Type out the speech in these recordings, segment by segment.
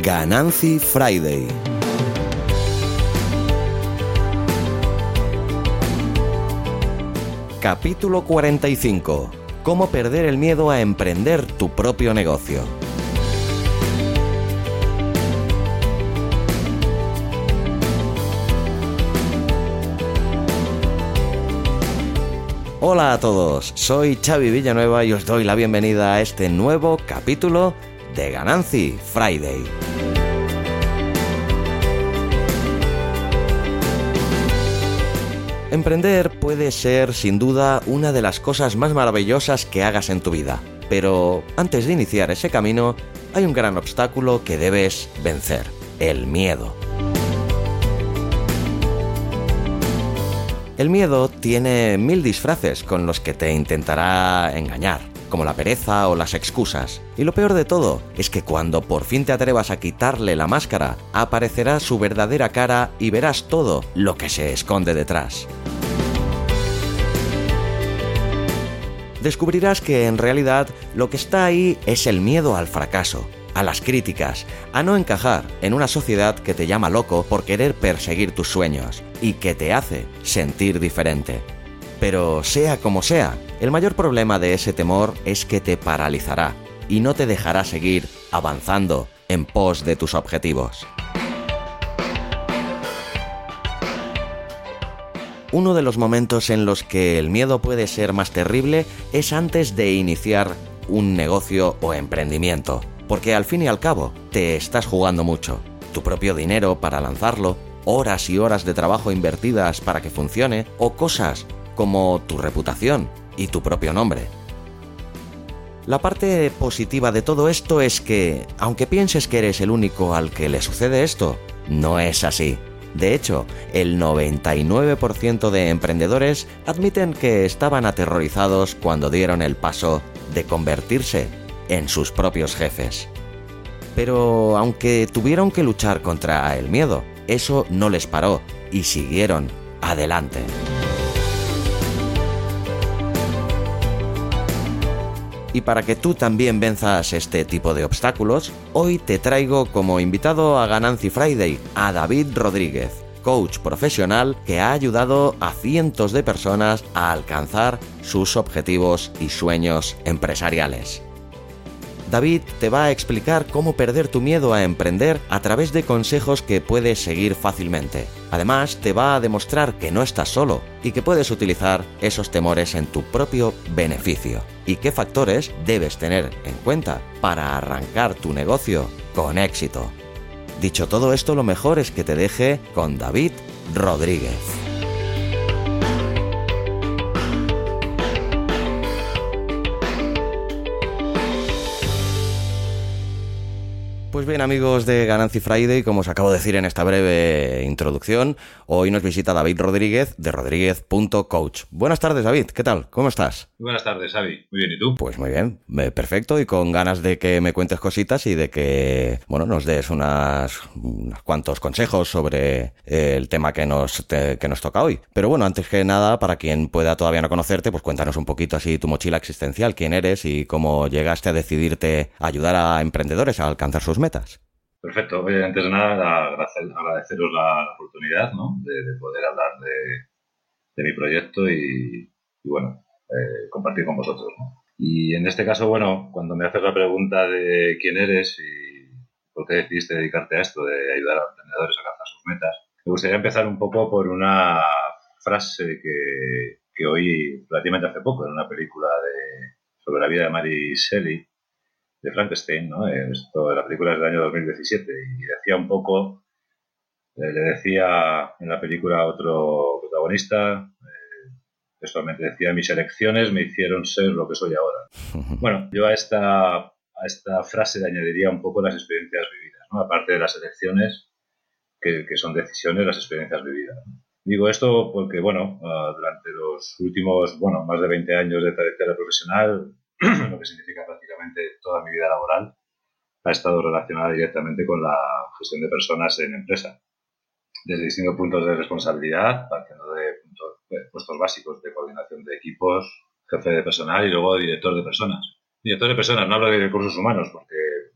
Ganancy Friday. Capítulo 45. Cómo perder el miedo a emprender tu propio negocio. Hola a todos, soy Xavi Villanueva y os doy la bienvenida a este nuevo capítulo de Ganancy Friday. Emprender puede ser, sin duda, una de las cosas más maravillosas que hagas en tu vida. Pero antes de iniciar ese camino, hay un gran obstáculo que debes vencer: el miedo. El miedo tiene 1000 disfraces con los que te intentará engañar, como la pereza o las excusas. Y lo peor de todo es que cuando por fin te atrevas a quitarle la máscara, aparecerá su verdadera cara y verás todo lo que se esconde detrás. Descubrirás que en realidad lo que está ahí es el miedo al fracaso, a las críticas, a no encajar en una sociedad que te llama loco por querer perseguir tus sueños y que te hace sentir diferente. Pero sea como sea, el mayor problema de ese temor es que te paralizará y no te dejará seguir avanzando en pos de tus objetivos. Uno de los momentos en los que el miedo puede ser más terrible es antes de iniciar un negocio o emprendimiento, porque al fin y al cabo te estás jugando mucho, tu propio dinero para lanzarlo, horas y horas de trabajo invertidas para que funcione, o cosas como tu reputación y tu propio nombre. La parte positiva de todo esto es que, aunque pienses que eres el único al que le sucede esto, no es así. De hecho, el 99% de emprendedores admiten que estaban aterrorizados cuando dieron el paso de convertirse en sus propios jefes. Pero aunque tuvieron que luchar contra el miedo, eso no les paró y siguieron adelante. Y para que tú también venzas este tipo de obstáculos, hoy te traigo como invitado a Ganancy Friday a David Rodríguez, coach profesional que ha ayudado a cientos de personas a alcanzar sus objetivos y sueños empresariales. David te va a explicar cómo perder tu miedo a emprender a través de consejos que puedes seguir fácilmente. Además, te va a demostrar que no estás solo y que puedes utilizar esos temores en tu propio beneficio y qué factores debes tener en cuenta para arrancar tu negocio con éxito. Dicho todo esto, lo mejor es que te deje con David Rodríguez. Pues bien, amigos de Ganancy Friday, como os acabo de decir en esta breve introducción, hoy nos visita David Rodríguez de rodríguez.coach. Buenas tardes, David, ¿qué tal? ¿Cómo estás? Muy buenas tardes, Xavi. Muy bien, ¿y tú? Pues muy bien, perfecto, y con ganas de que me cuentes cositas y de que, nos des unos cuantos consejos sobre el tema que nos toca hoy. Pero bueno, antes que nada, para quien pueda todavía no conocerte, pues cuéntanos un poquito así tu mochila existencial, quién eres y cómo llegaste a decidirte a ayudar a emprendedores a alcanzar sus metas. Perfecto. Oye, antes de nada, agradeceros la oportunidad, ¿no?, de poder hablar de mi proyecto y compartir con vosotros, ¿no? Y en este caso, cuando me haces la pregunta de quién eres y por qué decidiste dedicarte a esto, de ayudar a emprendedores a alcanzar sus metas, me gustaría empezar un poco por una frase que oí relativamente hace poco en una película sobre la vida de Mary Shelley, de Frankenstein, ¿no? La película es del año 2017 y decía un poco, le decía en la película a otro protagonista, textualmente decía: mis elecciones me hicieron ser lo que soy ahora. Bueno, yo a esta frase le añadiría un poco las experiencias vividas, ¿no? Aparte de las elecciones, que son decisiones, las experiencias vividas, ¿no? Digo esto porque, durante los últimos, más de 20 años de trayectoria profesional, lo que significa prácticamente toda mi vida laboral, ha estado relacionada directamente con la gestión de personas en empresa, desde distintos puntos de responsabilidad, partiendo de puestos básicos de coordinación de equipos, jefe de personal y luego director de personas. Director de personas, no hablo de recursos humanos, porque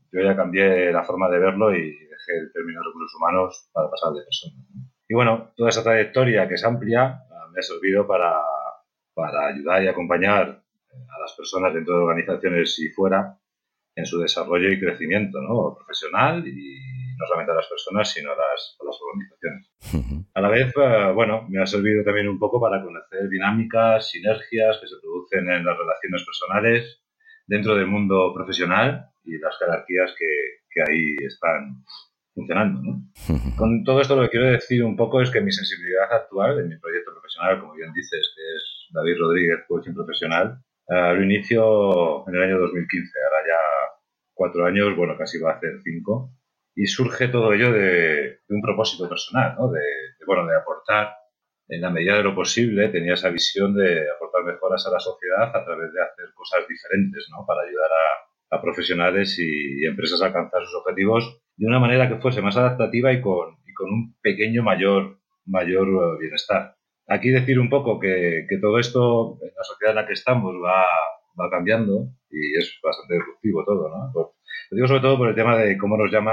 yo ya cambié la forma de verlo y dejé el término recursos humanos para pasar de personas, ¿no? Y bueno, toda esa trayectoria que es amplia me ha servido para ayudar y acompañar a las personas dentro de organizaciones y fuera en su desarrollo y crecimiento, ¿no? Profesional, y no solamente a las personas, sino a las organizaciones. A la vez, bueno, me ha servido también un poco para conocer dinámicas, sinergias que se producen en las relaciones personales dentro del mundo profesional y las jerarquías que ahí están funcionando, ¿no? Con todo esto lo que quiero decir un poco es que mi sensibilidad actual en mi proyecto profesional, como bien dices, que es David Rodríguez Coaching Profesional, lo inicio en el año 2015, ahora ya 4 años, bueno, casi va a hacer 5, y surge todo ello de un propósito personal, ¿no? De aportar en la medida de lo posible. Tenía esa visión de aportar mejoras a la sociedad a través de hacer cosas diferentes, ¿no? Para ayudar a profesionales y empresas a alcanzar sus objetivos de una manera que fuese más adaptativa y con un pequeño mayor bienestar. Aquí decir un poco que todo esto en la sociedad en la que estamos va cambiando y es bastante disruptivo todo, ¿no? Pues, lo digo sobre todo por el tema de cómo nos llaman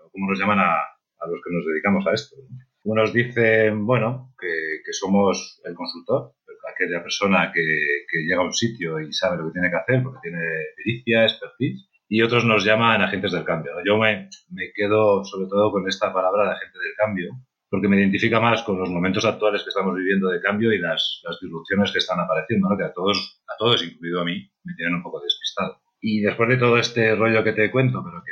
a los que nos dedicamos a esto, ¿no? Unos dicen, bueno, que somos el consultor, aquella persona que llega a un sitio y sabe lo que tiene que hacer porque tiene pericia, expertise, y otros nos llaman agentes del cambio, ¿no? Yo me quedo sobre todo con esta palabra de agente del cambio, porque me identifica más con los momentos actuales que estamos viviendo de cambio y las disrupciones que están apareciendo, ¿no? Que a todos, incluido a mí, me tienen un poco despistado. Y después de todo este rollo que te cuento, pero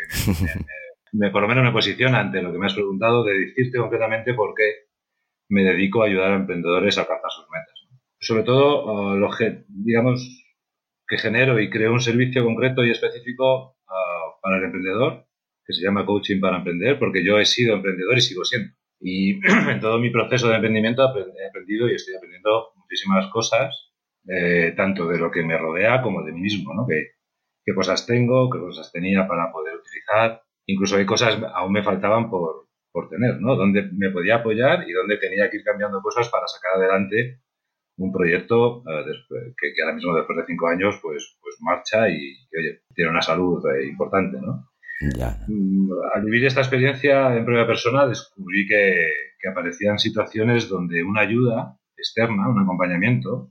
que por lo menos me posiciona ante lo que me has preguntado, de decirte concretamente por qué me dedico a ayudar a emprendedores a alcanzar sus metas, ¿no? Sobre todo, digamos que genero y creo un servicio concreto y específico para el emprendedor, que se llama Coaching para Emprender, porque yo he sido emprendedor y sigo siendo. Y en todo mi proceso de emprendimiento he aprendido y estoy aprendiendo muchísimas cosas, tanto de lo que me rodea como de mí mismo, ¿no? Qué cosas tengo, qué cosas tenía para poder utilizar. Incluso hay cosas aún me faltaban por tener, ¿no? Dónde me podía apoyar y dónde tenía que ir cambiando cosas para sacar adelante un proyecto que ahora mismo, después de 5 años, pues marcha y oye, tiene una salud importante, ¿no? Ya. Al vivir esta experiencia en primera persona, descubrí que aparecían situaciones donde una ayuda externa, un acompañamiento,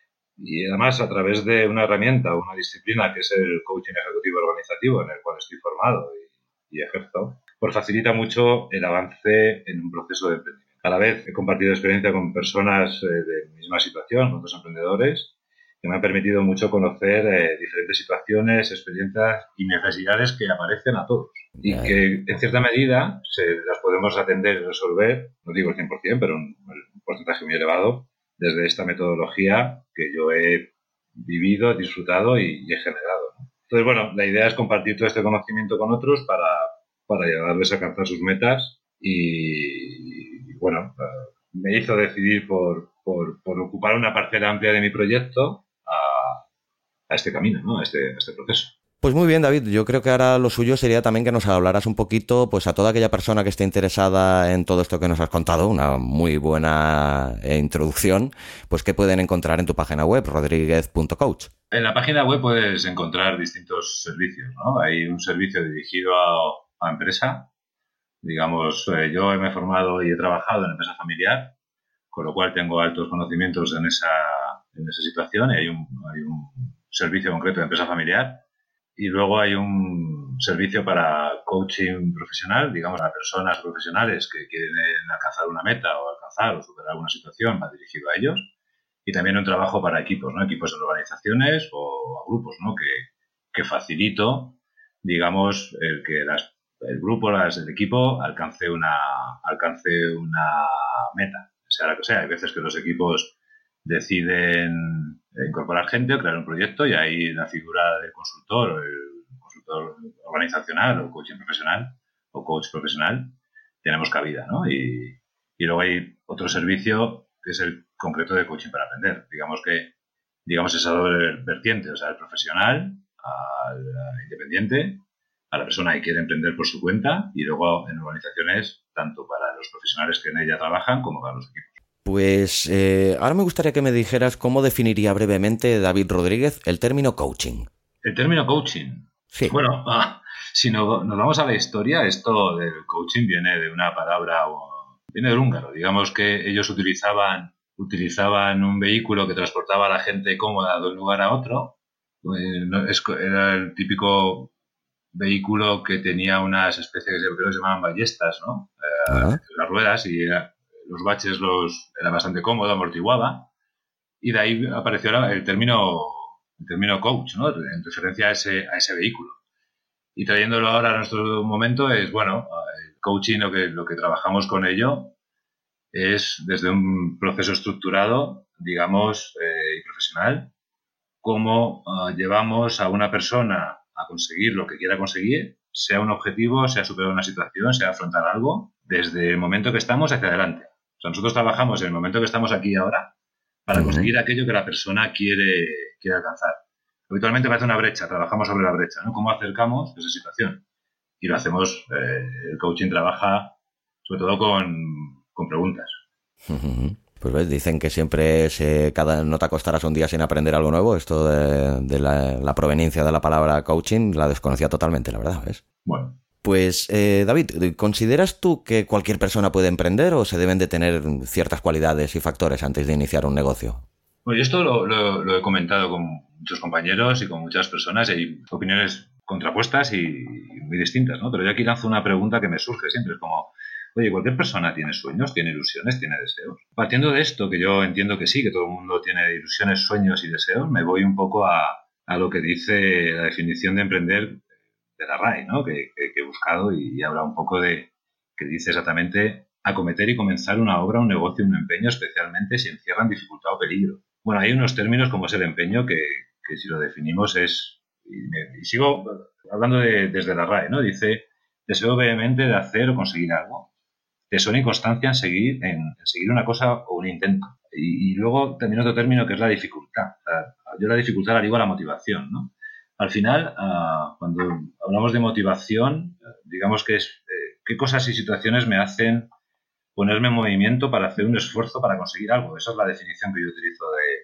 y además a través de una herramienta o una disciplina que es el coaching ejecutivo organizativo, en el cual estoy formado y ejerzo, pues facilita mucho el avance en un proceso de emprendimiento. A la vez he compartido experiencia con personas de misma situación, con otros emprendedores, que me han permitido mucho conocer diferentes situaciones, experiencias y necesidades que aparecen a todos. Y que en cierta medida las podemos atender y resolver, no digo el 100%, pero un porcentaje muy elevado, desde esta metodología que yo he vivido, disfrutado y he generado, ¿no? Entonces, bueno, la idea es compartir todo este conocimiento con otros para ayudarles a alcanzar sus metas y bueno, me hizo decidir por ocupar una parcela amplia de mi proyecto a este camino, ¿no? A este proceso. Pues muy bien, David, yo creo que ahora lo suyo sería también que nos hablaras un poquito, pues a toda aquella persona que esté interesada en todo esto que nos has contado, una muy buena introducción, pues qué pueden encontrar en tu página web, rodriguez.coach. En la página web puedes encontrar distintos servicios, ¿no? Hay un servicio dirigido a empresa. Digamos, yo me he formado y he trabajado en empresa familiar, con lo cual tengo altos conocimientos en esa situación, y hay un servicio concreto de empresa familiar. Y luego hay un servicio para coaching profesional, digamos, a personas profesionales que quieren alcanzar una meta o alcanzar o superar una situación, va dirigido a ellos. Y también un trabajo para equipos, ¿no? Equipos en organizaciones o a grupos, ¿no? Que facilito, digamos, el que el grupo, el equipo alcance una meta, sea la que sea. Hay veces que los equipos deciden incorporar gente o crear un proyecto y ahí la figura del consultor, el consultor organizacional o coaching profesional o coach profesional, tenemos cabida, ¿no? Y luego hay otro servicio que es el concreto de coaching para aprender. Digamos esa doble vertiente, o sea, el profesional, al independiente, a la persona que quiere emprender por su cuenta, y luego en organizaciones, tanto para los profesionales que en ella trabajan como para los equipos. Pues ahora me gustaría que me dijeras cómo definiría brevemente David Rodríguez el término coaching. El término coaching. Sí. Bueno, si nos vamos a la historia, esto del coaching viene de una palabra, viene del húngaro. Digamos que ellos utilizaban un vehículo que transportaba a la gente cómoda de un lugar a otro. Era el típico vehículo que tenía unas especies, yo creo que se llamaban ballestas, ¿no? Ajá. Las ruedas y los baches era bastante cómodo, amortiguaba. Y de ahí apareció el término coach, ¿no? En referencia a ese vehículo. Y trayéndolo ahora a nuestro momento es, bueno, el coaching, lo que trabajamos con ello es desde un proceso estructurado, digamos, y profesional, cómo llevamos a una persona a conseguir lo que quiera conseguir, sea un objetivo, sea superar una situación, sea afrontar algo, desde el momento que estamos hacia adelante. O sea, nosotros trabajamos en el momento que estamos aquí y ahora para Ujú. conseguir aquello que la persona quiere alcanzar. Habitualmente parece una brecha, trabajamos sobre la brecha, ¿no? ¿Cómo acercamos esa situación? Y lo hacemos, el coaching trabaja sobre todo con preguntas. Ujú. Pues ves, dicen que siempre no te acostarás un día sin aprender algo nuevo. Esto de la proveniencia de la palabra coaching la desconocía totalmente, la verdad, ¿ves? Bueno, Pues, David, ¿consideras tú que cualquier persona puede emprender o se deben de tener ciertas cualidades y factores antes de iniciar un negocio? pues esto lo he comentado con muchos compañeros y con muchas personas y hay opiniones contrapuestas y muy distintas, ¿no? Pero yo aquí lanzo una pregunta que me surge siempre, es como, oye, ¿cualquier persona tiene sueños, tiene ilusiones, tiene deseos? Partiendo de esto, que yo entiendo que sí, que todo el mundo tiene ilusiones, sueños y deseos, me voy un poco a lo que dice la definición de emprender de la RAE, ¿no? Que he buscado y habla un poco que dice exactamente acometer y comenzar una obra, un negocio, un empeño, especialmente si encierran dificultad o peligro. Bueno, hay unos términos como es el empeño que si lo definimos y sigo hablando desde la RAE, ¿no? Dice, deseo vehemente de hacer o conseguir algo, tesón y constancia en seguir una cosa o un intento. Y luego también otro término que es la dificultad. O sea, yo la dificultad la digo a la motivación, ¿no? Al final, cuando hablamos de motivación, digamos que es qué cosas y situaciones me hacen ponerme en movimiento para hacer un esfuerzo para conseguir algo. Esa es la definición que yo utilizo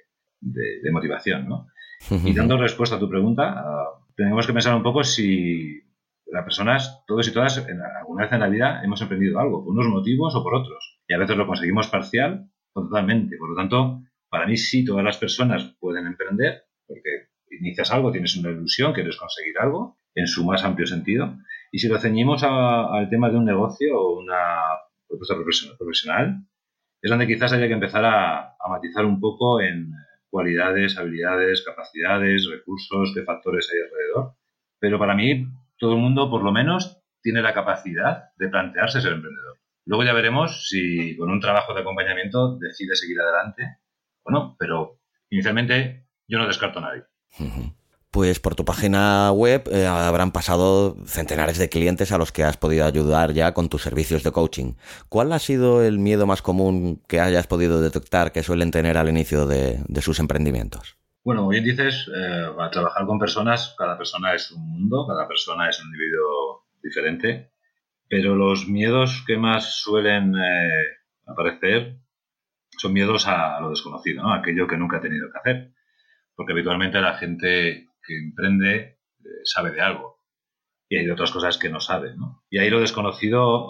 de motivación, ¿no? Y dando respuesta a tu pregunta, tenemos que pensar un poco si las personas, todos y todas, alguna vez en la vida hemos emprendido algo, por unos motivos o por otros. Y a veces lo conseguimos parcial o totalmente. Por lo tanto, para mí sí, todas las personas pueden emprender, porque inicias algo, tienes una ilusión, quieres conseguir algo, en su más amplio sentido. Y si lo ceñimos al tema de un negocio o una propuesta profesional, es donde quizás haya que empezar a matizar un poco en cualidades, habilidades, capacidades, recursos, qué factores hay alrededor. Pero para mí, todo el mundo, por lo menos, tiene la capacidad de plantearse ser emprendedor. Luego ya veremos si con un trabajo de acompañamiento decide seguir adelante o no, pero inicialmente yo no descarto a nadie. Pues por tu página web habrán pasado centenares de clientes a los que has podido ayudar ya con tus servicios de coaching. ¿Cuál ha sido el miedo más común que hayas podido detectar que suelen tener al inicio de sus emprendimientos? Bueno, como bien dices, a trabajar con personas, cada persona es un mundo, cada persona es un individuo diferente, pero los miedos que más suelen aparecer son miedos a lo desconocido, ¿no? Aquello que nunca ha tenido que hacer, porque habitualmente la gente que emprende sabe de algo y hay de otras cosas que no sabe, ¿no? Y ahí lo desconocido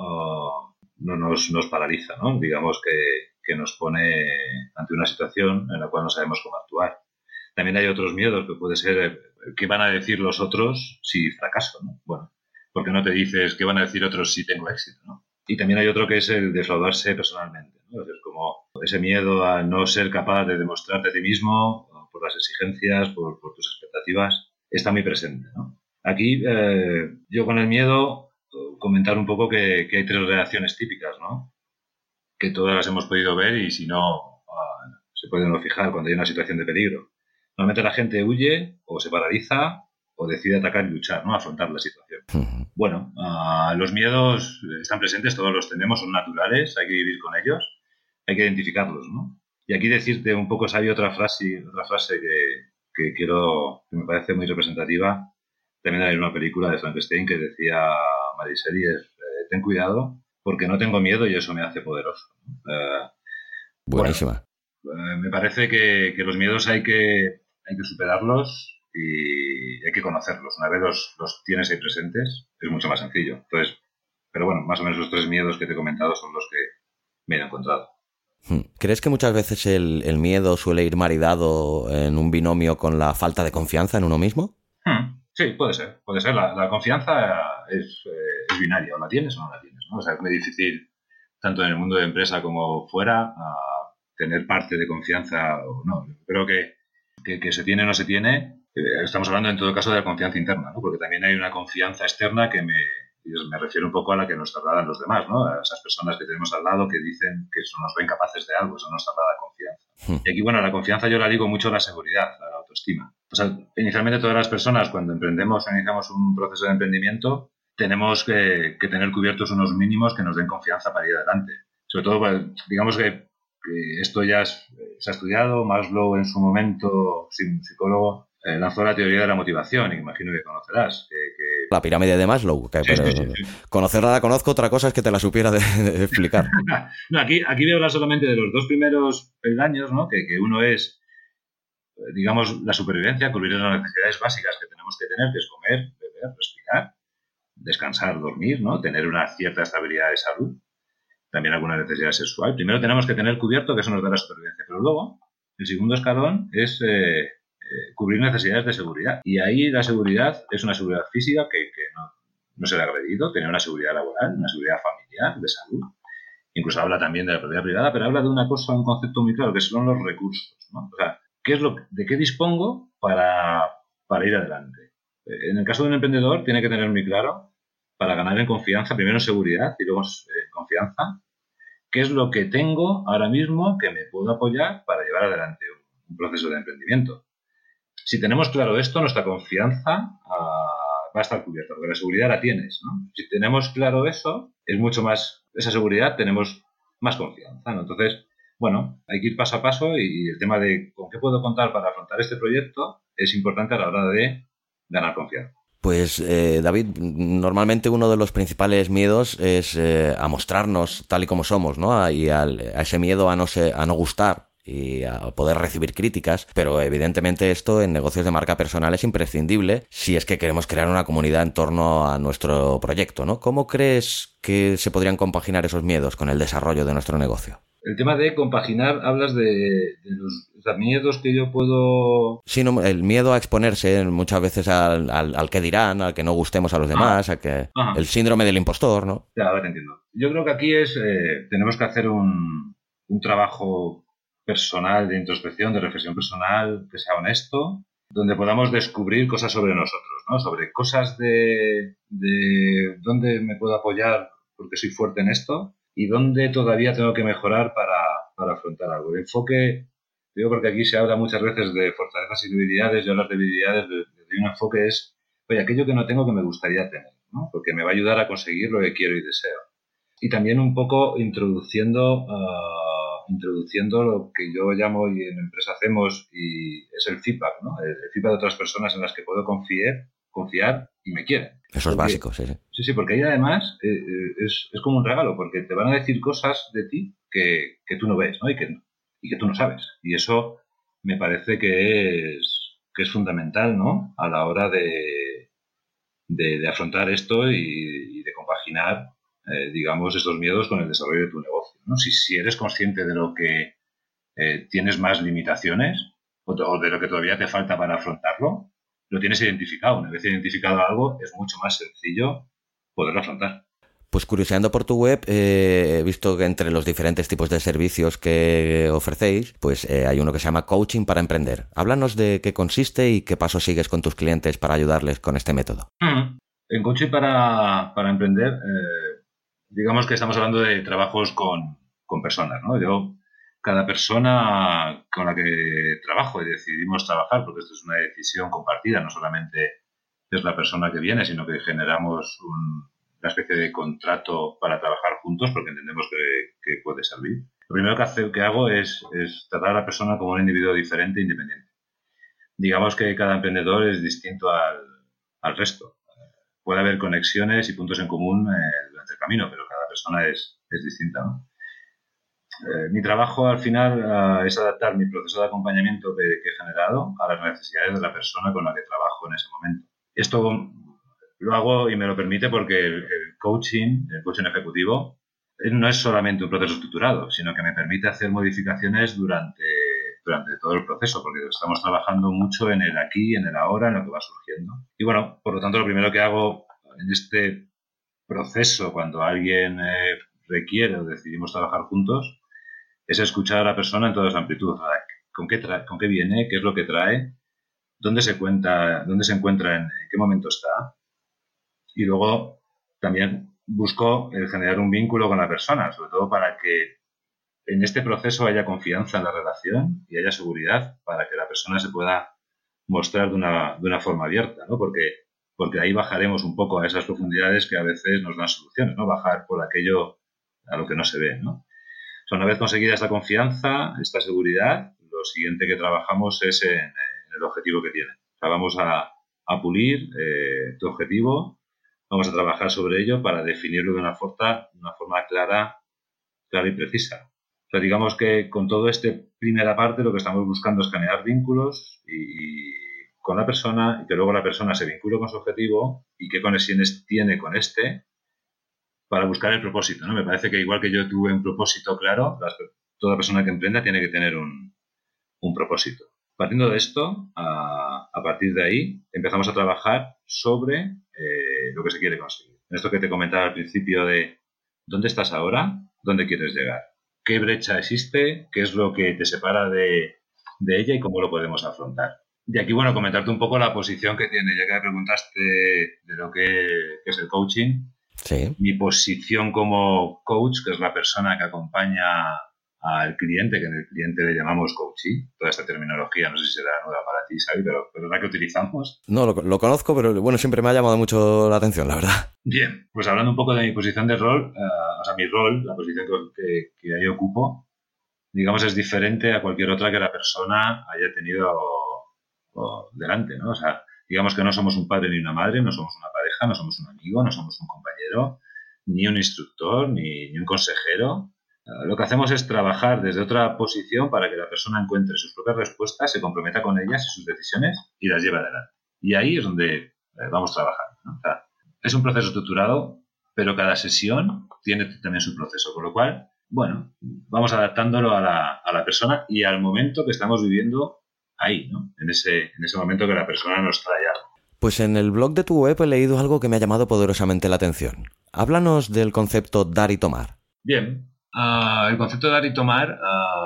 no nos paraliza, ¿no? Digamos que nos pone ante una situación en la cual no sabemos cómo actuar. También hay otros miedos que puede ser qué van a decir los otros si fracaso, ¿no? Bueno, porque no te dices qué van a decir otros si tengo éxito, ¿no? Y también hay otro que es el defraudarse personalmente, ¿no? Es como ese miedo a no ser capaz de demostrarte a ti mismo por las exigencias, por tus expectativas, está muy presente, ¿no? Aquí yo con el miedo comentar un poco que hay tres reacciones típicas, ¿no? Que todas las hemos podido ver y si no se puede uno fijar cuando hay una situación de peligro. Normalmente la gente huye o se paraliza o decide atacar y luchar, ¿no? Afrontar la situación. Bueno, los miedos están presentes, todos los tenemos, son naturales, hay que vivir con ellos, hay que identificarlos, ¿no? Y aquí decirte un poco, hay otra frase que me parece muy representativa, también hay una película de Frankenstein que decía Mariseli, ten cuidado porque no tengo miedo y eso me hace poderoso. Bueno, Buenísima. me parece que los miedos hay que superarlos y hay que conocerlos. Una vez los tienes ahí presentes, es mucho más sencillo. Entonces, pero bueno, más o menos los 3 miedos que te he comentado son los que me he encontrado. ¿Crees que muchas veces el miedo suele ir maridado en un binomio con la falta de confianza en uno mismo? Sí, puede ser. Puede ser. La confianza es binaria, o la tienes o no la tienes, ¿no? O sea, es muy difícil, tanto en el mundo de empresa como fuera, tener parte de confianza o no. Creo que se tiene o no se tiene. Estamos hablando en todo caso de la confianza interna, ¿no? Porque también hay una confianza externa que me refiero un poco a la que nos trasladan los demás, ¿no? A esas personas que tenemos al lado que dicen que nos ven capaces de algo, eso nos traslada confianza. Y aquí, bueno, la confianza yo la ligo mucho a la seguridad, a la autoestima. O sea, inicialmente todas las personas cuando emprendemos o iniciamos un proceso de emprendimiento tenemos que tener cubiertos unos mínimos que nos den confianza para ir adelante. Sobre todo, pues, digamos que esto ya se ha estudiado. Maslow en su momento, psicólogo, lanzó la teoría de la motivación, y imagino que conocerás. La pirámide de Maslow, Sí. conocerla la conozco, otra cosa es que te la supiera de explicar. No, aquí voy a hablar solamente de los 2 primeros peldaños, ¿no? Que uno es, digamos, la supervivencia, cubrir las necesidades básicas que tenemos que tener, que es comer, beber, respirar, descansar, dormir, ¿no? Tener una cierta estabilidad de salud, también alguna necesidad sexual. Primero tenemos que tener cubierto que eso nos da la supervivencia, pero luego el segundo escalón es cubrir necesidades de seguridad. Y ahí la seguridad es una seguridad física que no ser agredido, tener una seguridad laboral, una seguridad familiar, de salud. Incluso habla también de la propiedad privada, pero habla de una cosa, un concepto muy claro, que son los recursos, ¿no? O sea, ¿de qué dispongo para ir adelante? En el caso de un emprendedor tiene que tener muy claro, para ganar en confianza, primero en seguridad y luego en confianza, qué es lo que tengo ahora mismo que me puedo apoyar para llevar adelante un proceso de emprendimiento. Si tenemos claro esto, nuestra confianza va a estar cubierta, porque la seguridad la tienes, ¿no? Si tenemos claro eso, es mucho más, esa seguridad, tenemos más confianza, ¿no? Entonces, bueno, hay que ir paso a paso, y el tema de con qué puedo contar para afrontar este proyecto es importante a la hora de ganar confianza. Pues David, normalmente uno de los principales miedos es a mostrarnos tal y como somos, ¿no? Y a ese miedo a no gustar y a poder recibir críticas, pero evidentemente esto en negocios de marca personal es imprescindible si es que queremos crear una comunidad en torno a nuestro proyecto, ¿no? ¿Cómo crees que se podrían compaginar esos miedos con el desarrollo de nuestro negocio? El tema de compaginar, hablas de los miedos que yo puedo... Sí, no, el miedo a exponerse muchas veces al que dirán, al que no gustemos a los demás, el síndrome del impostor, ¿no? Ya, ahora te entiendo. Yo creo que aquí tenemos que hacer un trabajo personal de introspección, de reflexión personal, que sea honesto, donde podamos descubrir cosas sobre nosotros, ¿no? Sobre cosas de dónde me puedo apoyar porque soy fuerte en esto y dónde todavía tengo que mejorar para afrontar algo. El enfoque, digo, porque aquí se habla muchas veces de fortalezas y debilidades, y hablar de debilidades, de un enfoque es, oye, aquello que no tengo que me gustaría tener, ¿no? Porque me va a ayudar a conseguir lo que quiero y deseo. Y también un poco introduciendo lo que yo llamo, y en empresa hacemos, y es el feedback, ¿no? El feedback de otras personas en las que puedo confiar y me quieren. Eso es básico, sí. Sí, porque ahí además es como un regalo, porque te van a decir cosas de ti que tú no ves, ¿no? Y que tú no sabes. Y eso me parece que es fundamental, ¿no? A la hora de afrontar esto y de compaginar, digamos, estos miedos con el desarrollo de tu negocio, ¿no? Si eres consciente de lo que tienes más limitaciones o de lo que todavía te falta para afrontarlo, lo tienes identificado. Una vez identificado algo, es mucho más sencillo poderlo afrontar. Pues curioseando por tu web, he visto que entre los diferentes tipos de servicios que ofrecéis, pues hay uno que se llama Coaching para Emprender. Háblanos de qué consiste y qué pasos sigues con tus clientes para ayudarles con este método. En Coaching para Emprender, digamos que estamos hablando de trabajos con personas, ¿no? Cada persona con la que trabajo y decidimos trabajar, porque esto es una decisión compartida, no solamente es la persona que viene, sino que generamos una especie de contrato para trabajar juntos, porque entendemos que puede servir. Lo primero que hago es tratar a la persona como un individuo diferente e independiente. Digamos que cada emprendedor es distinto al resto. Puede haber conexiones y puntos en común durante el camino, pero cada persona es distinta, ¿no? Mi trabajo al final es adaptar mi proceso de acompañamiento que he generado a las necesidades de la persona con la que trabajo en ese momento. Esto lo hago y me lo permite porque el coaching ejecutivo, no es solamente un proceso estructurado, sino que me permite hacer modificaciones durante todo el proceso, porque estamos trabajando mucho en el aquí, en el ahora, en lo que va surgiendo. Y bueno, por lo tanto, lo primero que hago en este proceso, cuando alguien requiere o decidimos trabajar juntos, es escuchar a la persona en toda su amplitud. ¿Con qué viene? ¿Qué es lo que trae? ¿Dónde se encuentra? ¿En qué momento está? Y luego también busco el generar un vínculo con la persona, sobre todo para que en este proceso haya confianza en la relación y haya seguridad para que la persona se pueda mostrar de una forma abierta, ¿no? Porque ahí bajaremos un poco a esas profundidades que a veces nos dan soluciones, ¿no? Bajar por aquello a lo que no se ve, ¿no? O sea, una vez conseguida esta confianza, esta seguridad, lo siguiente que trabajamos es en el objetivo que tiene. O sea, vamos a pulir tu objetivo, vamos a trabajar sobre ello para definirlo de una forma clara y precisa. O sea, digamos que con todo este primera parte lo que estamos buscando es generar vínculos y con la persona, y que luego la persona se vincule con su objetivo y qué conexiones tiene con este para buscar el propósito, ¿no? Me parece que igual que yo tuve un propósito claro, toda persona que emprenda tiene que tener un propósito. Partiendo de esto, a partir de ahí, empezamos a trabajar sobre lo que se quiere conseguir. En esto que te comentaba al principio de ¿dónde estás ahora? ¿Dónde quieres llegar? ¿Qué brecha existe? ¿Qué es lo que te separa de ella y cómo lo podemos afrontar? De aquí, bueno, comentarte un poco la posición que tiene, ya que me preguntaste de lo que es el coaching. Sí. Mi posición como coach, que es la persona que acompaña al cliente, que en el cliente le llamamos coachee. Toda esta terminología, no sé si será nueva para ti, Xavi, pero es la que utilizamos. No, lo conozco, pero bueno, siempre me ha llamado mucho la atención, la verdad. Bien, pues hablando un poco de mi posición de rol, o sea, mi rol, la posición que ahí ocupo, digamos, es diferente a cualquier otra que la persona haya tenido delante, ¿no? O sea, digamos que no somos un padre ni una madre, no somos una pareja, no somos un amigo, no somos un compañero, ni un instructor, ni un consejero. Lo que hacemos es trabajar desde otra posición para que la persona encuentre sus propias respuestas, se comprometa con ellas y sus decisiones y las lleve adelante. Y ahí es donde vamos trabajando, ¿no? O sea, es un proceso estructurado, pero cada sesión tiene también su proceso, con lo cual, bueno, vamos adaptándolo a la persona y al momento que estamos viviendo ahí, ¿no? En ese momento que la persona nos trae algo. Pues en el blog de tu web he leído algo que me ha llamado poderosamente la atención. Háblanos del concepto dar y tomar. Bien, el concepto de dar y tomar,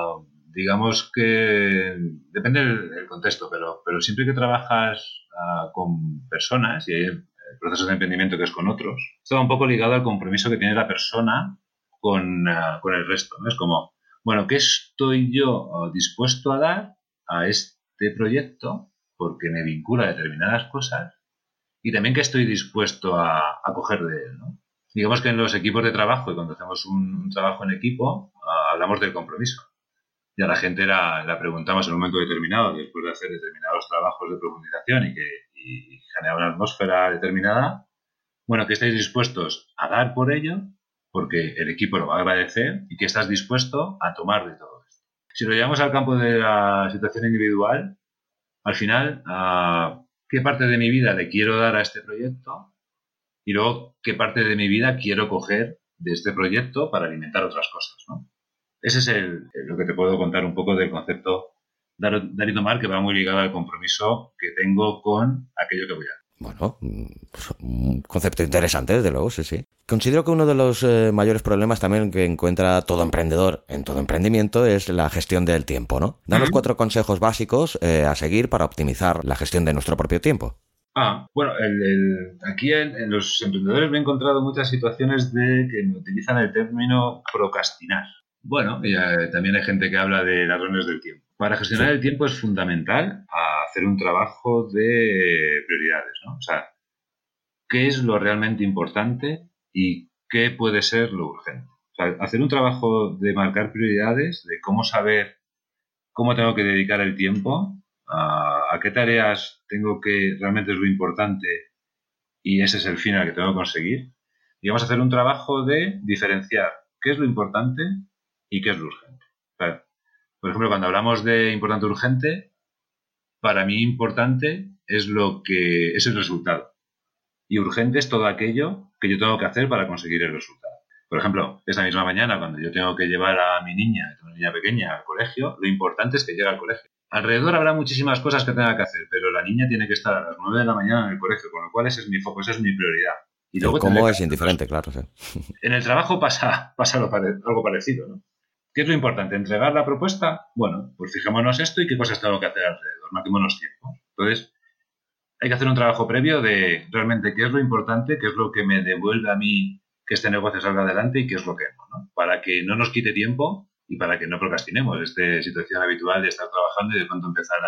digamos que depende del contexto, pero siempre que trabajas con personas y hay procesos de emprendimiento que es con otros, esto va un poco ligado al compromiso que tiene la persona con el resto, ¿no? Es como, bueno, ¿qué estoy yo dispuesto a dar a este proyecto? Porque me vincula a determinadas cosas y también qué estoy dispuesto a coger de él, ¿no? Digamos que en los equipos de trabajo y cuando hacemos un trabajo en equipo, hablamos del compromiso. Y a la gente la preguntamos en un momento determinado, después de hacer determinados trabajos de profundización y generar una atmósfera determinada, bueno, ¿qué estáis dispuestos a dar por ello? Porque el equipo lo va a agradecer y que estás dispuesto a tomar de todo esto. Si lo llevamos al campo de la situación individual, al final, ¿qué parte de mi vida le quiero dar a este proyecto? Y luego, ¿qué parte de mi vida quiero coger de este proyecto para alimentar otras cosas, ¿no? Ese es lo que te puedo contar un poco del concepto dar y tomar, que va muy ligado al compromiso que tengo con aquello que voy a hacer. Bueno, pues un concepto interesante, desde luego, sí, sí. Considero que uno de los mayores problemas también que encuentra todo emprendedor en todo emprendimiento es la gestión del tiempo, ¿no? Danos 4 consejos básicos a seguir para optimizar la gestión de nuestro propio tiempo. Bueno, aquí en los emprendedores me he encontrado muchas situaciones de que me utilizan el término procrastinar. Bueno, y, también hay gente que habla de ladrones del tiempo. Para gestionar el tiempo es fundamental hacer un trabajo de prioridades, ¿no? O sea, ¿qué es lo realmente importante y qué puede ser lo urgente? O sea, hacer un trabajo de marcar prioridades, de cómo saber cómo tengo que dedicar el tiempo, a qué tareas tengo que realmente es lo importante y ese es el fin al que tengo que conseguir. Y vamos a hacer un trabajo de diferenciar qué es lo importante y qué es lo urgente. Claro. Por ejemplo, cuando hablamos de importante o urgente, para mí importante es el resultado. Y urgente es todo aquello que yo tengo que hacer para conseguir el resultado. Por ejemplo, esta misma mañana, cuando yo tengo que llevar a mi niña, una niña pequeña, al colegio, lo importante es que llegue al colegio. Alrededor habrá muchísimas cosas que tenga que hacer, pero la niña tiene que estar a las 9 de la mañana en el colegio, con lo cual ese es mi foco, esa es mi prioridad. Y El luego cómo es indiferente, claro. Sí. en el trabajo pasa algo parecido, ¿no? ¿Qué es lo importante? ¿Entregar la propuesta? Bueno, pues fijémonos esto y qué cosas tengo que hacer alrededor, marquémonos tiempo. Entonces, hay que hacer un trabajo previo de realmente qué es lo importante, qué es lo que me devuelve a mí que este negocio salga adelante y qué es lo que no, para que no nos quite tiempo y para que no procrastinemos esta situación habitual de estar trabajando y de pronto empezar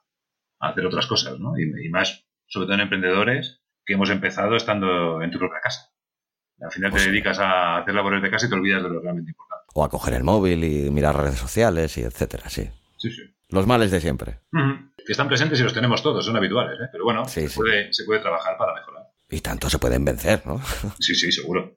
a hacer otras cosas, ¿no? Y más, sobre todo en emprendedores, que hemos empezado estando en tu propia casa. Al final te dedicas a hacer labores de casa y te olvidas de lo realmente importante. O a coger el móvil y mirar redes sociales y etcétera, sí. Sí, sí. Los males de siempre. Que están presentes y los tenemos todos, son habituales, ¿eh? Pero bueno, sí, se puede trabajar para mejorar. Y tanto se pueden vencer, ¿no? Sí, seguro.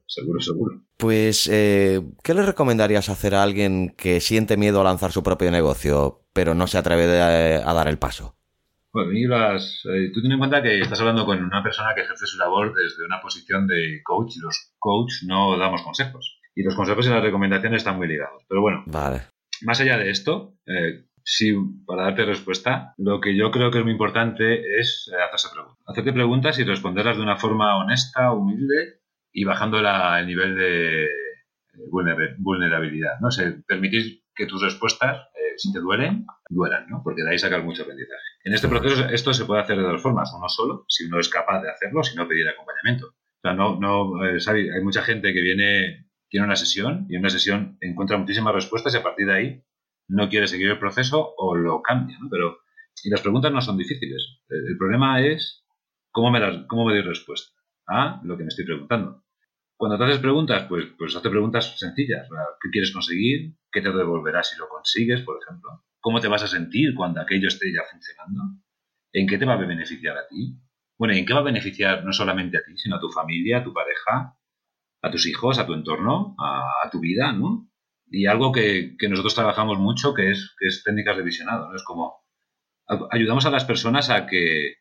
Pues, ¿qué le recomendarías hacer a alguien que siente miedo a lanzar su propio negocio, pero no se atreve a dar el paso? Bueno, tú ten en cuenta que estás hablando con una persona que ejerce su labor desde una posición de coach y los coach no damos consejos. Y los consejos y las recomendaciones están muy ligados. Pero bueno, vale. Más allá de esto, sí, para darte respuesta, lo que yo creo que es muy importante es hacerse preguntas. Hacerte preguntas y responderlas de una forma honesta, humilde y bajando el nivel de vulnerabilidad. ¿No? Permitir que tus respuestas, si te duelan, ¿no? Porque de ahí sacas mucho aprendizaje. En este proceso esto se puede hacer de dos formas. Uno solo, si uno es capaz de hacerlo, si no pedir acompañamiento. O sea, ¿sabes? Hay mucha gente que tiene una sesión y en una sesión encuentra muchísimas respuestas y a partir de ahí no quiere seguir el proceso o lo cambia, ¿no? Y las preguntas no son difíciles. El problema es cómo me doy respuesta a lo que me estoy preguntando. Cuando te haces preguntas, pues hazte preguntas sencillas. ¿Qué quieres conseguir? ¿Qué te devolverá si lo consigues, por ejemplo? ¿Cómo te vas a sentir cuando aquello esté ya funcionando? ¿En qué te va a beneficiar a ti? Bueno, ¿y en qué va a beneficiar no solamente a ti, sino a tu familia, a tu pareja, a tus hijos, a tu entorno, a tu vida, ¿no? Y algo que nosotros trabajamos mucho, que es técnicas de visionado, ¿no? Es como ayudamos a las personas a que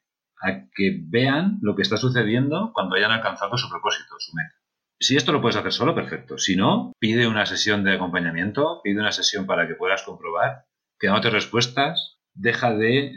vean lo que está sucediendo cuando hayan alcanzado su propósito, su meta. Si esto lo puedes hacer solo, perfecto. Si no, pide una sesión de acompañamiento, pide una sesión para que puedas comprobar que dándote respuestas, dejas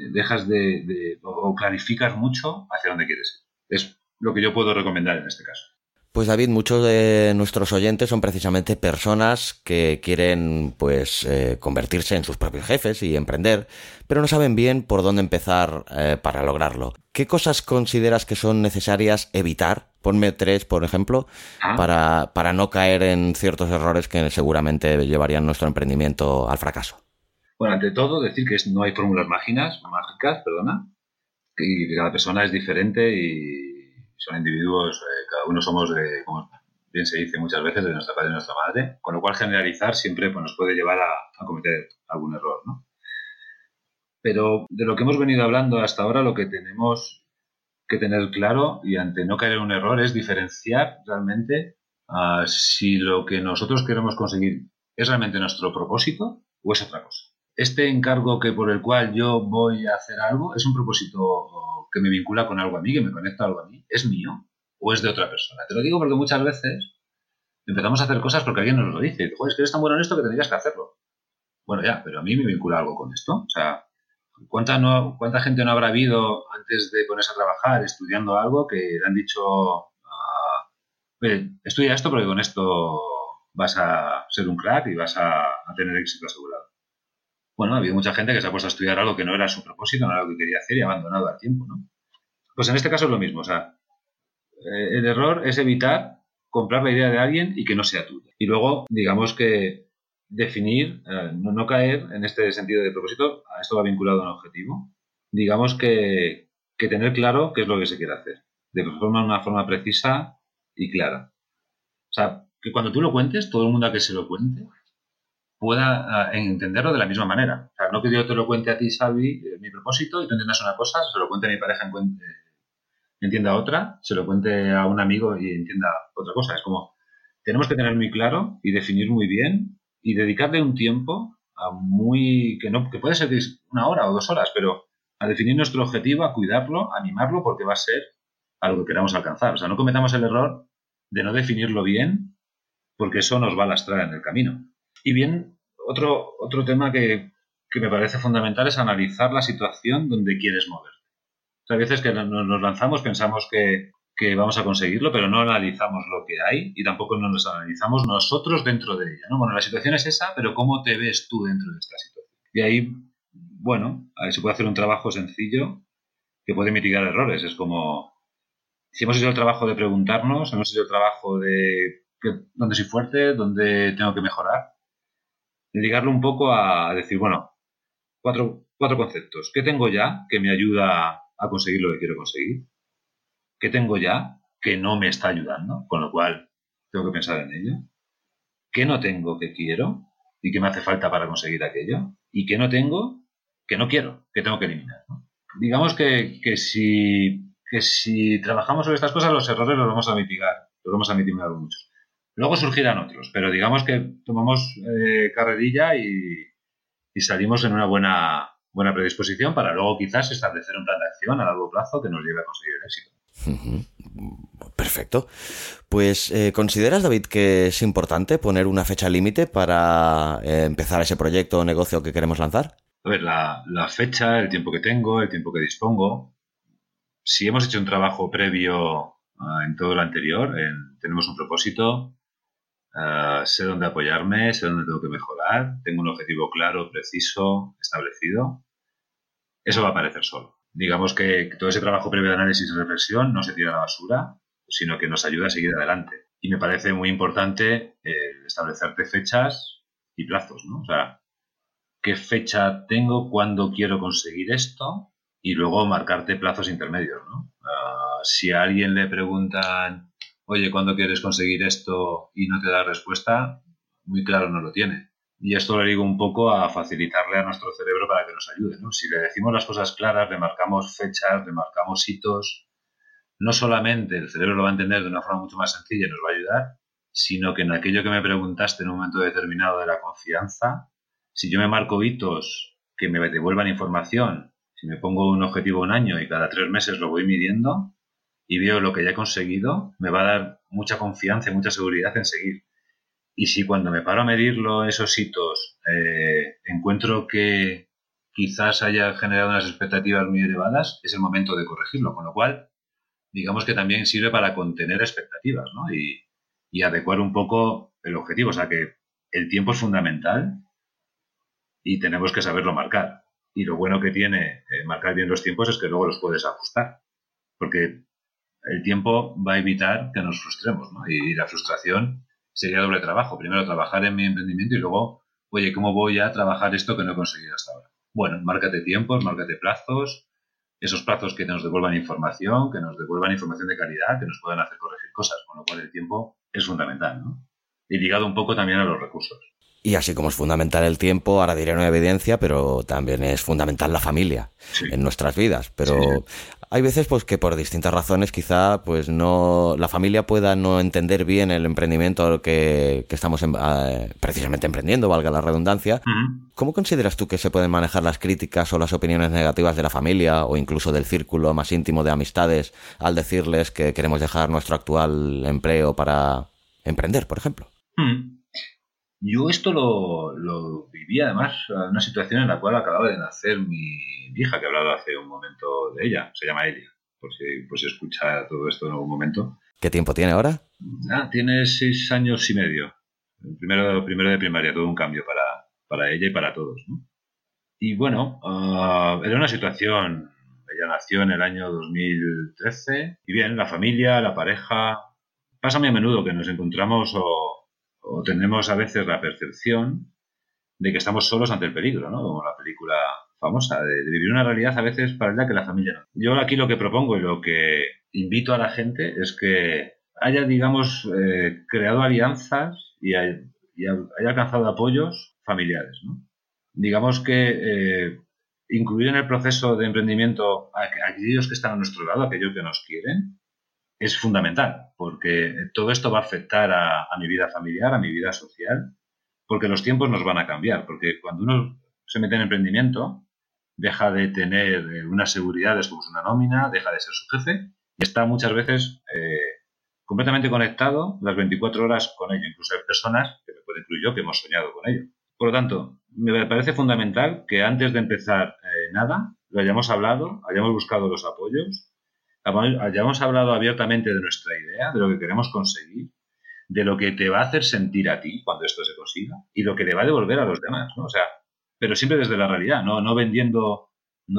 de o clarificas mucho hacia dónde quieres ir. Es lo que yo puedo recomendar en este caso. Pues David, muchos de nuestros oyentes son precisamente personas que quieren convertirse en sus propios jefes y emprender, pero no saben bien por dónde empezar para lograrlo. ¿Qué cosas consideras que son necesarias evitar? Ponme 3, por ejemplo, para no caer en ciertos errores que seguramente llevarían nuestro emprendimiento al fracaso. Bueno, ante todo, decir que no hay fórmulas mágicas, que cada persona es diferente y son individuos, cada uno somos como bien se dice muchas veces, de nuestra padre y nuestra madre, con lo cual generalizar siempre nos puede llevar a cometer algún error, ¿no? Pero de lo que hemos venido hablando hasta ahora, lo que tenemos que tener claro y ante no caer en un error es diferenciar realmente si lo que nosotros queremos conseguir es realmente nuestro propósito o es otra cosa. Este encargo por el cual yo voy a hacer algo es un propósito que me vincula con algo a mí, que me conecta a algo a mí. ¿Es mío o es de otra persona? Te lo digo porque muchas veces empezamos a hacer cosas porque alguien nos lo dice. Joder, es que eres tan bueno en esto que tendrías que hacerlo. Bueno, ya, pero a mí me vincula algo con esto. O sea, ¿cuánta gente no habrá habido antes de ponerse a trabajar estudiando algo que le han dicho estudia esto porque con esto vas a ser un crack y vas a tener éxito asegurado? Bueno, ha habido mucha gente que se ha puesto a estudiar algo que no era su propósito, no era lo que quería hacer y ha abandonado al tiempo, ¿no? Pues en este caso es lo mismo, o sea, el error es evitar comprar la idea de alguien y que no sea tuya. Y luego, digamos que definir, no caer en este sentido de propósito, a esto va vinculado a un objetivo, digamos que tener claro qué es lo que se quiere hacer, de una forma precisa y clara. O sea, que cuando tú lo cuentes, todo el mundo a que se lo cuente pueda entenderlo de la misma manera. O sea, no que yo te lo cuente a ti, Xavi, mi propósito, y tú entiendas una cosa, se lo cuente a mi pareja, entienda otra, se lo cuente a un amigo y entienda otra cosa. Es como, tenemos que tener muy claro y definir muy bien y dedicarle un tiempo que puede ser 1 hora o 2 horas, pero a definir nuestro objetivo, a cuidarlo, a mimarlo, porque va a ser a lo que queramos alcanzar. O sea, no cometamos el error de no definirlo bien, porque eso nos va a lastrar en el camino. Y bien, otro tema que me parece fundamental es analizar la situación donde quieres moverte. O sea, a veces que nos lanzamos, pensamos que vamos a conseguirlo, pero no analizamos lo que hay y tampoco nos analizamos nosotros dentro de ella, ¿no? Bueno, la situación es esa, pero ¿cómo te ves tú dentro de esta situación? Y ahí, bueno, ahí se puede hacer un trabajo sencillo que puede mitigar errores. Es como, si hemos hecho el trabajo de preguntarnos, hemos hecho el trabajo de dónde soy fuerte, dónde tengo que mejorar, dedicarlo un poco a decir, bueno, cuatro conceptos. ¿Qué tengo ya que me ayuda a conseguir lo que quiero conseguir? ¿Qué tengo ya que no me está ayudando? Con lo cual, tengo que pensar en ello. ¿Qué no tengo que quiero y que me hace falta para conseguir aquello? ¿Y qué no tengo que no quiero, que tengo que eliminar, ¿no? Digamos que si trabajamos sobre estas cosas, los errores los vamos a mitigar muchos. Luego surgirán otros, pero digamos que tomamos carrerilla y salimos en una buena predisposición para luego quizás establecer un plan de acción a largo plazo que nos lleve a conseguir el éxito. Perfecto. Pues, ¿consideras, David, que es importante poner una fecha límite para empezar ese proyecto o negocio que queremos lanzar? A ver, la fecha, el tiempo que tengo, el tiempo que dispongo. Si hemos hecho un trabajo previo en todo lo anterior, tenemos un propósito, sé dónde apoyarme, sé dónde tengo que mejorar, tengo un objetivo claro, preciso, establecido, eso va a aparecer solo. Digamos que todo ese trabajo previo de análisis y reflexión no se tira a la basura, sino que nos ayuda a seguir adelante. Y me parece muy importante establecerte fechas y plazos, ¿no? O sea, ¿qué fecha tengo? ¿Cuándo quiero conseguir esto? Y luego marcarte plazos intermedios, ¿no? Si a alguien le preguntan, oye, ¿cuándo quieres conseguir esto? Y no te da respuesta, muy claro no lo tiene. Y esto lo digo un poco a facilitarle a nuestro cerebro para que nos ayude, ¿no? Si le decimos las cosas claras, le marcamos fechas, le marcamos hitos, no solamente el cerebro lo va a entender de una forma mucho más sencilla y nos va a ayudar, sino que en aquello que me preguntaste en un momento determinado de la confianza, si yo me marco hitos que me devuelvan información, si me pongo un objetivo 1 año y cada 3 meses lo voy midiendo y veo lo que ya he conseguido, me va a dar mucha confianza y mucha seguridad en seguir. Y si cuando me paro a medirlo, esos hitos, encuentro que quizás haya generado unas expectativas muy elevadas, es el momento de corregirlo. Con lo cual, digamos que también sirve para contener expectativas, ¿no? Y adecuar un poco el objetivo. O sea que el tiempo es fundamental y tenemos que saberlo marcar. Y lo bueno que tiene marcar bien los tiempos es que luego los puedes ajustar. Porque el tiempo va a evitar que nos frustremos, ¿no? Y la frustración sería doble trabajo. Primero trabajar en mi emprendimiento y luego, oye, ¿cómo voy a trabajar esto que no he conseguido hasta ahora? Bueno, márcate tiempos, márcate plazos, esos plazos que nos devuelvan información de calidad, que nos puedan hacer corregir cosas, con lo cual el tiempo es fundamental, ¿no? Y ligado un poco también a los recursos. Y así como es fundamental el tiempo, ahora diré una evidencia, pero también es fundamental la familia en nuestras vidas. Pero hay veces pues que por distintas razones quizá pues no la familia pueda no entender bien el emprendimiento que estamos precisamente emprendiendo, valga la redundancia. ¿Cómo consideras tú que se pueden manejar las críticas o las opiniones negativas de la familia o incluso del círculo más íntimo de amistades al decirles que queremos dejar nuestro actual empleo para emprender, por ejemplo? Yo esto lo viví además en una situación en la cual acababa de nacer mi hija, que he hablado hace un momento de ella, se llama Elia, por si escucha todo esto en algún momento. ¿Qué tiempo tiene ahora? Tiene 6 años y medio, primero de primaria, todo un cambio para ella y para todos, ¿no? Y bueno, era una situación, ella nació en el año 2013, y bien, la familia, la pareja, pasa muy a menudo que nos encontramos o tenemos a veces la percepción de que estamos solos ante el peligro, ¿no? Como la película famosa, de vivir una realidad a veces parecida que la familia no. Yo aquí lo que propongo y lo que invito a la gente es que haya, digamos, creado alianzas y haya alcanzado apoyos familiares, ¿no? Digamos que incluir en el proceso de emprendimiento a aquellos que están a nuestro lado, aquellos que nos quieren, es fundamental, porque todo esto va a afectar a mi vida familiar, a mi vida social, porque los tiempos nos van a cambiar, porque cuando uno se mete en emprendimiento, deja de tener unas seguridades como es una nómina, deja de ser su jefe y está muchas veces completamente conectado las 24 horas con ello. Incluso hay personas, que me puedo incluir yo, que hemos soñado con ello. Por lo tanto, me parece fundamental que antes de empezar nada, lo hayamos hablado, hayamos buscado los apoyos, hayamos hablado abiertamente de nuestra idea, de lo que queremos conseguir, de lo que te va a hacer sentir a ti cuando esto se consiga y lo que le va a devolver a los demás, ¿no? O sea, pero siempre desde la realidad, no vendiendo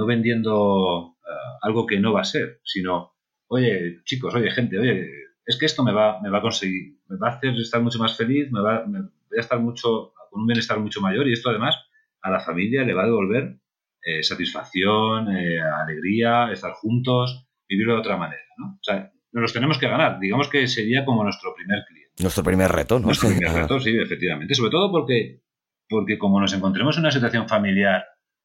algo que no va a ser, sino, oye, chicos, oye, gente, oye, es que esto me va a conseguir, me va a hacer estar mucho más feliz, me voy a estar con un bienestar mucho mayor y esto además a la familia le va a devolver satisfacción, alegría, estar juntos, vivirlo de otra manera, ¿no? O sea, nos los tenemos que ganar. Digamos que sería como nuestro primer cliente. Nuestro primer reto, ¿no? Nuestro primer reto, sí, efectivamente. Sobre todo porque como nos encontremos en una situación familiar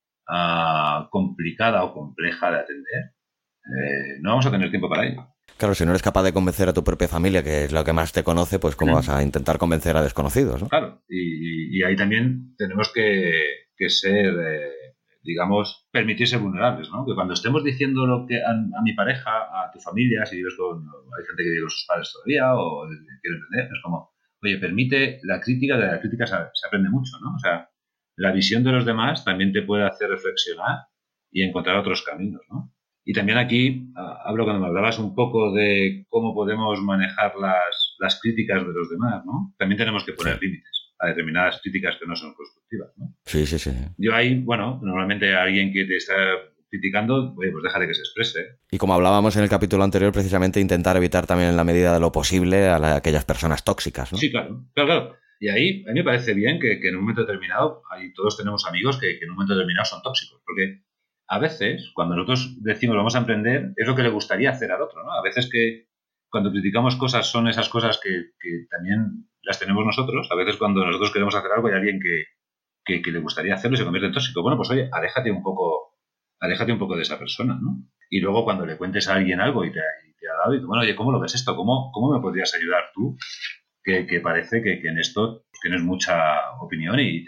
complicada o compleja de atender, no vamos a tener tiempo para ello. Claro, si no eres capaz de convencer a tu propia familia, que es lo que más te conoce, pues cómo vas a intentar convencer a desconocidos, ¿no? Claro, y ahí también tenemos que ser, digamos, permitirse vulnerables, ¿no? Que cuando estemos diciendo lo que a mi pareja, a tu familia, si vives hay gente que vive con sus padres todavía o quiere emprender, es como, oye, permite la crítica, de la crítica se aprende mucho, ¿no? O sea, la visión de los demás también te puede hacer reflexionar y encontrar otros caminos, ¿no? Y también aquí hablo cuando me hablabas un poco de cómo podemos manejar las críticas de los demás, ¿no? También tenemos que poner límites a determinadas críticas que no son constructivas, ¿no? Sí. Yo ahí, bueno, normalmente alguien que te está criticando, oye, pues déjale que se exprese. Y como hablábamos en el capítulo anterior, precisamente intentar evitar también en la medida de lo posible a aquellas personas tóxicas, ¿no? Sí, claro. Y ahí a mí me parece bien que en un momento determinado, ahí todos tenemos amigos que en un momento determinado son tóxicos, porque a veces, cuando nosotros decimos vamos a emprender, es lo que le gustaría hacer al otro, ¿no? A veces que cuando criticamos cosas son esas cosas que también las tenemos nosotros. A veces cuando nosotros queremos hacer algo hay alguien que le gustaría hacerlo y se convierte en tóxico. Bueno, pues oye, aléjate un poco de esa persona, ¿no? Y luego cuando le cuentes a alguien algo y te ha dado, y tú, bueno, oye, ¿cómo lo ves esto? ¿Cómo me podrías ayudar tú? Que parece que en esto tienes mucha opinión y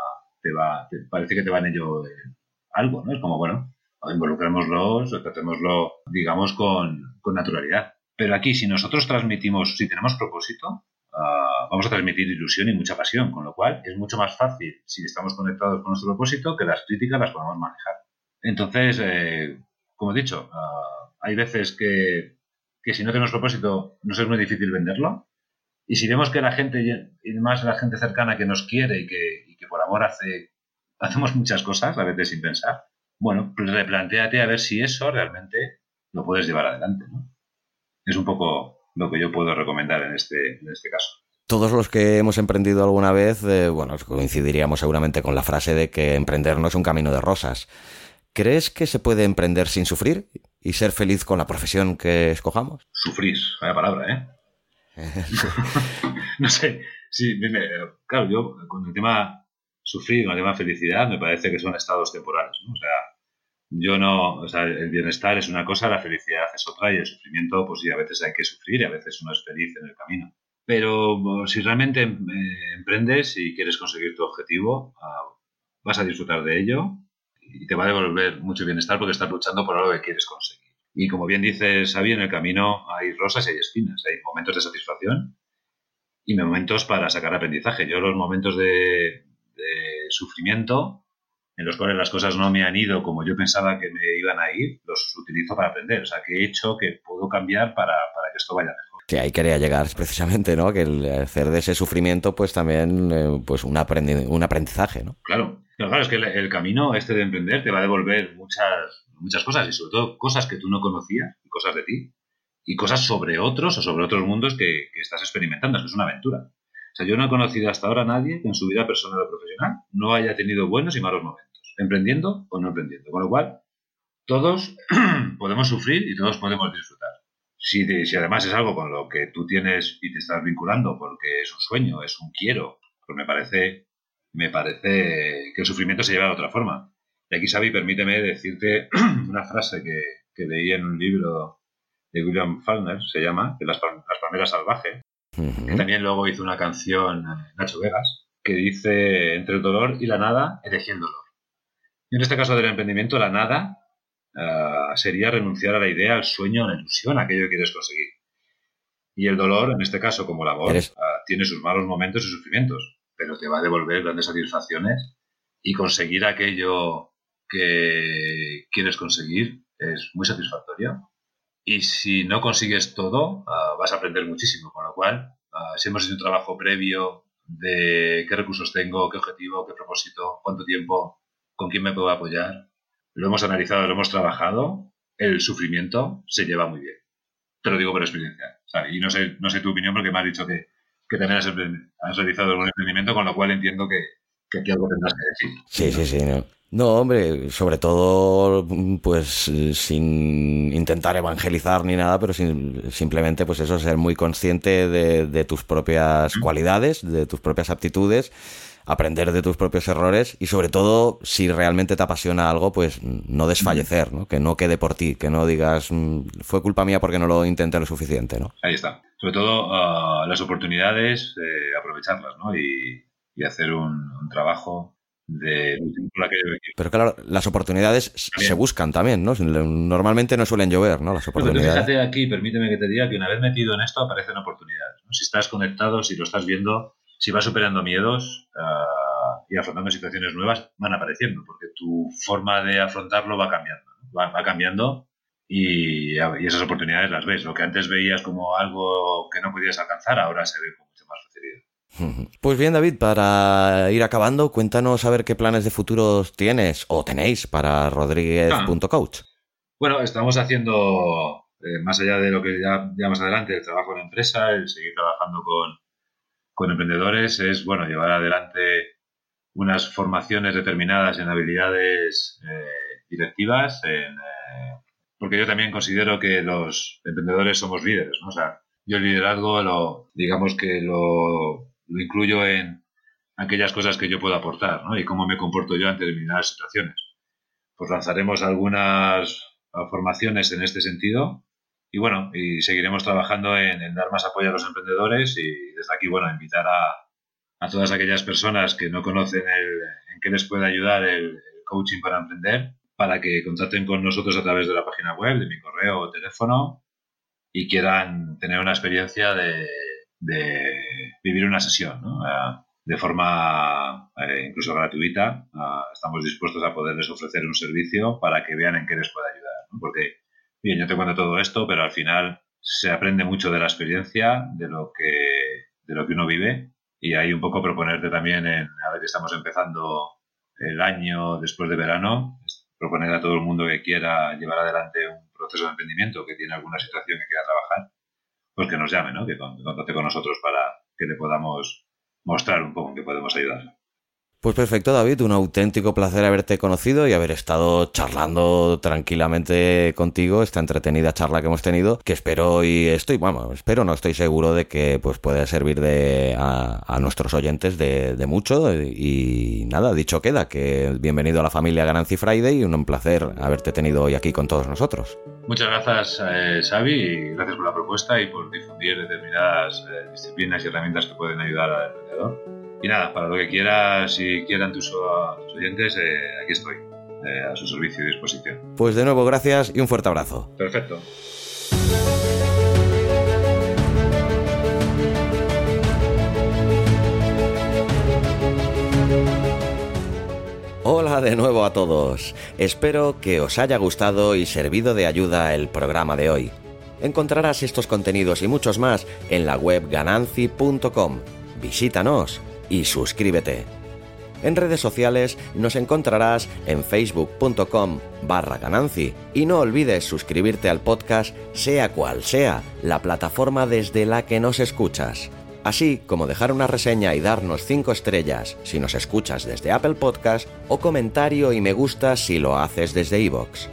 parece que te va en ello algo, ¿no? Es como, bueno, involucrémoslo, tratémoslo, digamos, con naturalidad. Pero aquí, si nosotros transmitimos, si tenemos propósito, vamos a transmitir ilusión y mucha pasión, con lo cual es mucho más fácil, si estamos conectados con nuestro propósito, que las críticas las podamos manejar. Entonces, como he dicho, hay veces que si no tenemos propósito nos es muy difícil venderlo. Y si vemos que la gente, y más la gente cercana que nos quiere y que por amor hacemos muchas cosas, a veces sin pensar, bueno, pues replantéate a ver si eso realmente lo puedes llevar adelante, ¿no? Es un poco lo que yo puedo recomendar en este caso. Todos los que hemos emprendido alguna vez, bueno, coincidiríamos seguramente con la frase de que emprender no es un camino de rosas. ¿Crees que se puede emprender sin sufrir y ser feliz con la profesión que escojamos? Sufrir, vaya palabra, ¿eh? No sé, sí, claro, yo con el tema sufrir, con el tema felicidad, me parece que son estados temporales, ¿no? O sea, o sea, el bienestar es una cosa, la felicidad es otra y el sufrimiento, pues sí, a veces hay que sufrir y a veces uno es feliz en el camino. Pero si realmente emprendes y quieres conseguir tu objetivo, vas a disfrutar de ello y te va a devolver mucho bienestar porque estás luchando por algo que quieres conseguir. Y como bien dice Xavi, en el camino hay rosas y hay espinas, hay momentos de satisfacción y momentos para sacar aprendizaje. Yo los momentos de sufrimiento, en los cuales las cosas no me han ido como yo pensaba que me iban a ir, los utilizo para aprender. O sea, que he hecho que puedo cambiar para que esto vaya mejor. Que ahí quería llegar precisamente, ¿no? Que el hacer de ese sufrimiento, pues también, pues un aprendizaje, ¿no? Claro, es que el camino este de emprender te va a devolver muchas cosas y sobre todo cosas que tú no conocías, cosas de ti y cosas sobre otros o sobre otros mundos que estás experimentando. Es una aventura. O sea, yo no he conocido hasta ahora a nadie que en su vida personal o profesional no haya tenido buenos y malos momentos, emprendiendo o no emprendiendo. Con lo cual, todos podemos sufrir y todos podemos disfrutar. Si además es algo con lo que tú tienes y te estás vinculando porque es un sueño, es un quiero, pues me parece que el sufrimiento se lleva de otra forma. Y aquí, Xavi, permíteme decirte una frase que leí en un libro de William Faulkner, se llama, de las palmeras salvajes, que también luego hizo una canción Nacho Vegas, que dice: entre el dolor y la nada, elegí el dolor. Y en este caso del emprendimiento, la nada sería renunciar a la idea, al sueño, a la ilusión, a aquello que quieres conseguir. Y el dolor, en este caso, como el amor, tiene sus malos momentos y sufrimientos, pero te va a devolver grandes satisfacciones, y conseguir aquello que quieres conseguir es muy satisfactorio. Y si no consigues todo, vas a aprender muchísimo, con lo cual, si hemos hecho un trabajo previo de qué recursos tengo, qué objetivo, qué propósito, cuánto tiempo, con quién me puedo apoyar, lo hemos analizado, lo hemos trabajado, el sufrimiento se lleva muy bien. Te lo digo por experiencia. O sea, y no sé tu opinión, porque me has dicho que también has realizado algún emprendimiento, con lo cual entiendo que aquí algo tendrás que decir. Sí. No, hombre, sobre todo, pues sin intentar evangelizar ni nada, pero simplemente, pues eso, ser muy consciente de tus propias cualidades, de tus propias aptitudes, aprender de tus propios errores y, sobre todo, si realmente te apasiona algo, pues no desfallecer, ¿no? Que no quede por ti, que no digas fue culpa mía porque no lo intenté lo suficiente, ¿no? Ahí está. Sobre todo las oportunidades, aprovecharlas, ¿no? Y hacer un trabajo de... Pero claro, las oportunidades se buscan también, ¿no? Normalmente no suelen llover, ¿no? Las oportunidades. Pero fíjate aquí, permíteme que te diga que una vez metido en esto aparecen oportunidades, ¿no? Si estás conectado, si lo estás viendo, si vas superando miedos y afrontando situaciones nuevas, van apareciendo, porque tu forma de afrontarlo va cambiando, ¿no? Va cambiando y esas oportunidades las ves. Lo que antes veías como algo que no podías alcanzar, ahora se ve con mucha más facilidad. Pues bien, David, para ir acabando, cuéntanos a ver qué planes de futuro tienes o tenéis para Rodríguez.coach. Bueno, estamos haciendo, más allá de lo que ya más adelante, el trabajo en la empresa, el seguir trabajando con emprendedores, es, bueno, llevar adelante unas formaciones determinadas en habilidades directivas, porque yo también considero que los emprendedores somos líderes, ¿no? O sea, yo el liderazgo digamos que lo incluyo en aquellas cosas que yo puedo aportar, ¿no? Y cómo me comporto yo ante determinadas situaciones. Pues lanzaremos algunas formaciones en este sentido y, bueno, y seguiremos trabajando en dar más apoyo a los emprendedores, y desde aquí, bueno, invitar a todas aquellas personas que no conocen en qué les puede ayudar el coaching para emprender, para que contacten con nosotros a través de la página web, de mi correo o teléfono, y quieran tener una experiencia de vivir una sesión, ¿no? De forma incluso gratuita. Estamos dispuestos a poderles ofrecer un servicio para que vean en qué les puede ayudar, ¿no? Porque, bien, yo te cuento todo esto, pero al final se aprende mucho de la experiencia, de lo que uno vive, y ahí un poco proponerte también, ahora que estamos empezando el año después de verano, proponer a todo el mundo que quiera llevar adelante un proceso de emprendimiento, que tiene alguna situación que quiera trabajar, pues que nos llame, ¿no? Que contacte con nosotros para que le podamos mostrar un poco en qué podemos ayudar. Pues perfecto, David, un auténtico placer haberte conocido y haber estado charlando tranquilamente contigo, esta entretenida charla que hemos tenido, que estoy seguro de que pues puede servir a nuestros oyentes de mucho. Y nada, dicho queda, que bienvenido a la familia Gananci Friday y un placer haberte tenido hoy aquí con todos nosotros. Muchas gracias, Xavi, y gracias por la propuesta y por difundir determinadas disciplinas y herramientas que pueden ayudar al emprendedor. Y nada, para lo que quieras, si quieran tus oyentes, aquí estoy, a su servicio y disposición. Pues de nuevo, gracias y un fuerte abrazo. Perfecto. Hola de nuevo a todos. Espero que os haya gustado y servido de ayuda el programa de hoy. Encontrarás estos contenidos y muchos más en la web gananci.com. Visítanos y suscríbete. En redes sociales nos encontrarás en facebook.com/Gananci y no olvides suscribirte al podcast, sea cual sea la plataforma desde la que nos escuchas. Así como dejar una reseña y darnos 5 estrellas si nos escuchas desde Apple Podcast, o comentario y me gusta si lo haces desde iVoox.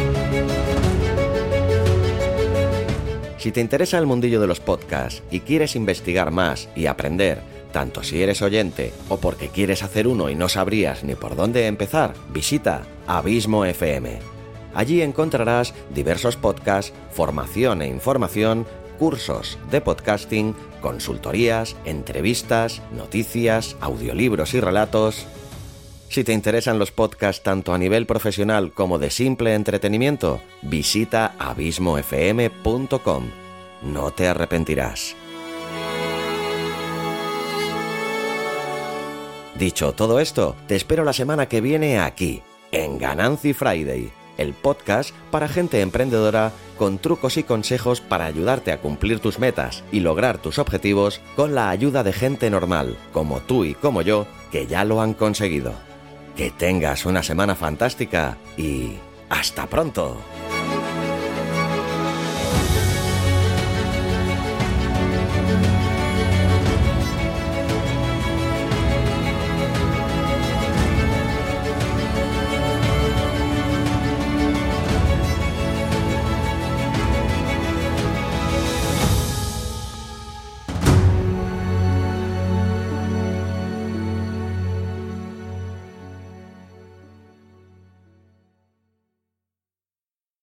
Si te interesa el mundillo de los podcasts y quieres investigar más y aprender, tanto si eres oyente o porque quieres hacer uno y no sabrías ni por dónde empezar, visita Abismo FM. Allí encontrarás diversos podcasts, formación e información, cursos de podcasting, consultorías, entrevistas, noticias, audiolibros y relatos. Si te interesan los podcasts tanto a nivel profesional como de simple entretenimiento, visita abismofm.com. No te arrepentirás. Dicho todo esto, te espero la semana que viene aquí, en Gananci Friday, el podcast para gente emprendedora con trucos y consejos para ayudarte a cumplir tus metas y lograr tus objetivos con la ayuda de gente normal, como tú y como yo, que ya lo han conseguido. Que tengas una semana fantástica y ¡hasta pronto!